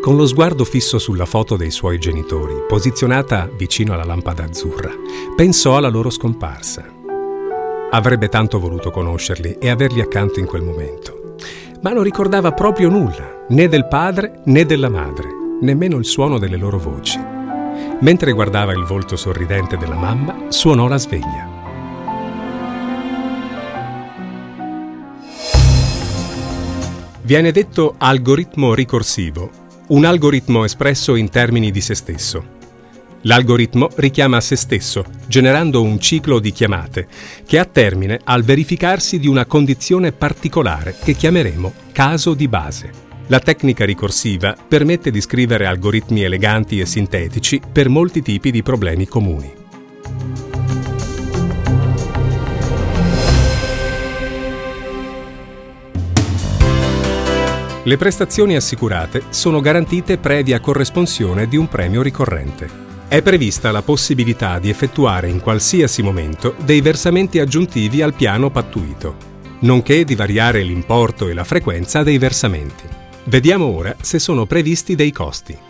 con lo sguardo fisso sulla foto dei suoi genitori, posizionata vicino alla lampada azzurra, pensò alla loro scomparsa. Avrebbe tanto voluto conoscerli e averli accanto in quel momento, ma non ricordava proprio nulla, né del padre né della madre, nemmeno il suono delle loro voci. Mentre guardava il volto sorridente della mamma, suonò la sveglia. Viene detto algoritmo ricorsivo, un algoritmo espresso in termini di se stesso. L'algoritmo richiama se stesso, generando un ciclo di chiamate, che ha termine al verificarsi di una condizione particolare che chiameremo caso di base. La tecnica ricorsiva permette di scrivere algoritmi eleganti e sintetici per molti tipi di problemi comuni. Le prestazioni assicurate sono garantite previa corresponsione di un premio ricorrente. È prevista la possibilità di effettuare in qualsiasi momento dei versamenti aggiuntivi al piano pattuito, nonché di variare l'importo e la frequenza dei versamenti. Vediamo ora se sono previsti dei costi.